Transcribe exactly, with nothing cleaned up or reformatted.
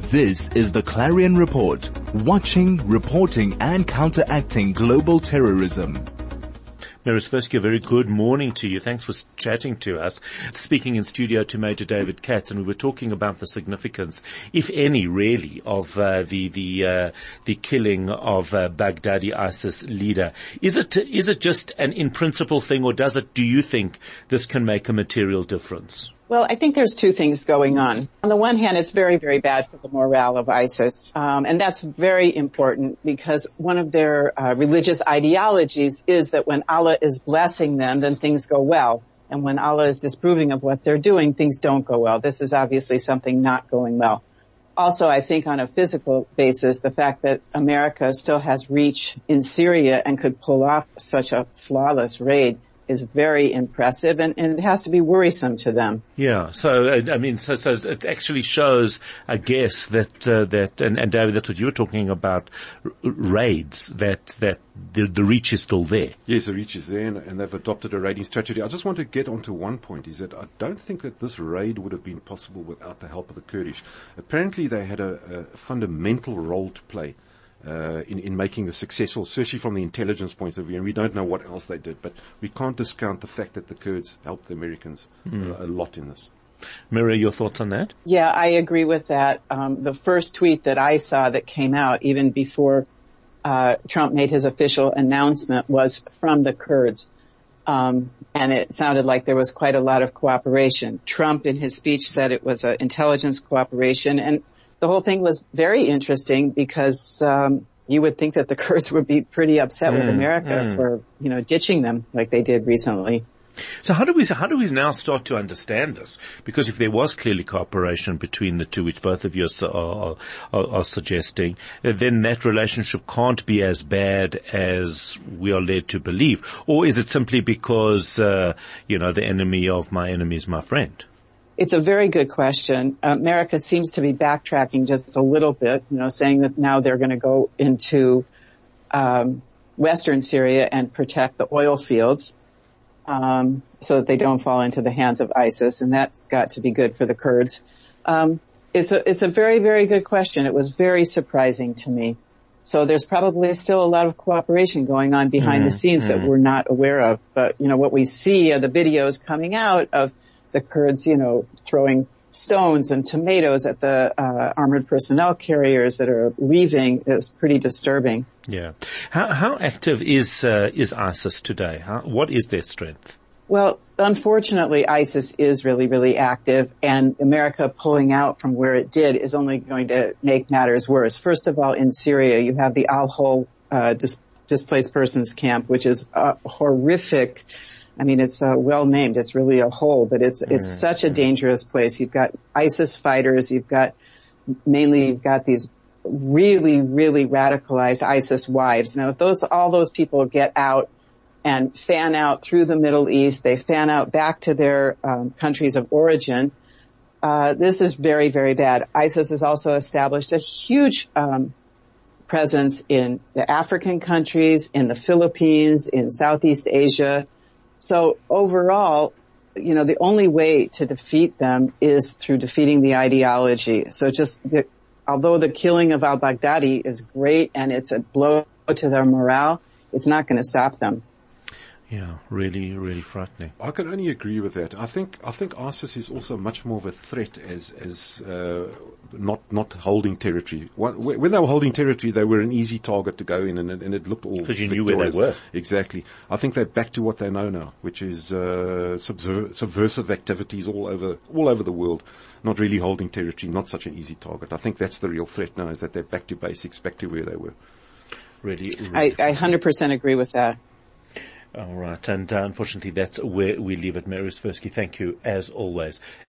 This is the Clarion Report, watching, reporting and counteracting global terrorism. Mary Svirsky, a very good morning to you. Thanks for chatting to us. Speaking in studio to Major David Katz, and we were talking about the significance, if any, really, of uh, the the uh, the killing of uh, Baghdadi ISIS leader. Is it is it just an in principle thing, or does it? Do you think this can make a material difference? Well, I think there's two things going on. On the one hand, it's very, very bad for the morale of ISIS. Um, and that's very important because one of their uh, religious ideologies is that when Allah is blessing them, then things go well. And when Allah is disapproving of what they're doing, things don't go well. This is obviously something not going well. Also, I think on a physical basis, the fact that America still has reach in Syria and could pull off such a flawless raid is very impressive, and, and it has to be worrisome to them. Yeah, so I mean, so, so it actually shows, I guess, that uh, that and, and David, that's what you were talking about, r- raids. That that the, the reach is still there. Yes, the reach is there, and, and they've adopted a raiding strategy. I just want to get onto one point: is that I don't think that this raid would have been possible without the help of the Kurdish. Apparently, they had a, a fundamental role to play Uh, in, in making this successful, especially from the intelligence point of view. And we don't know what else they did, but we can't discount the fact that the Kurds helped the Americans mm. a, a lot in this. Mira, your thoughts on that? Yeah, I agree with that. Um, the first tweet that I saw that came out even before uh, Trump made his official announcement was from the Kurds. Um, and it sounded like there was quite a lot of cooperation. Trump in his speech said it was an intelligence cooperation, and the whole thing was very interesting because um, you would think that the Kurds would be pretty upset mm, with America mm. for, you know, ditching them like they did recently. So how do we how do we now start to understand this? Because if there was clearly cooperation between the two, which both of you are, are, are suggesting, then that relationship can't be as bad as we are led to believe. Or is it simply because, uh, you know, the enemy of my enemy is my friend? It's a very good question. America seems to be backtracking just a little bit, you know, saying that now they're going to go into um, Western Syria and protect the oil fields um, so that they don't fall into the hands of ISIS, and that's got to be good for the Kurds. Um, it's a it's a very, very good question. It was very surprising to me. So there's probably still a lot of cooperation going on behind mm-hmm. the scenes mm-hmm. that we're not aware of. But, you know, what we see are the videos coming out of the Kurds, you know, throwing stones and tomatoes at the uh, armored personnel carriers that are leaving. It's pretty disturbing. Yeah. How, how active is uh, is ISIS today? How, what is their strength? Well, unfortunately, ISIS is really, really active, and America pulling out from where it did is only going to make matters worse. First of all, in Syria, you have the Al-Hol uh, dis- displaced persons camp, which is a horrific. I mean, it's uh, well named. It's really a hole, but it's it's mm-hmm. such a dangerous place. You've got ISIS fighters. You've got mainly you've got these really, really radicalized ISIS wives. Now, if those all those people get out and fan out through the Middle East, they fan out back to their um, countries of origin. Uh, this is very, very bad. ISIS has also established a huge um, presence in the African countries, in the Philippines, in Southeast Asia. So overall, you know, the only way to defeat them is through defeating the ideology. So just, the, although the killing of al-Baghdadi is great and it's a blow to their morale, it's not going to stop them. Yeah, really, really frightening. I can only agree with that. I think I think ISIS is also much more of a threat as as uh, not not holding territory. When they were holding territory, they were an easy target to go in, and, and it looked all because you victorious. knew where they were. Exactly. I think they're back to what they know now, which is uh, subver- subversive activities all over all over the world. Not really holding territory, not such an easy target. I think that's the real threat now, is that they're back to basics, back to where they were. Really, really I, I one hundred percent agree with that. All right, and uh, unfortunately that's where we leave it. Mary Svirsky, thank you as always.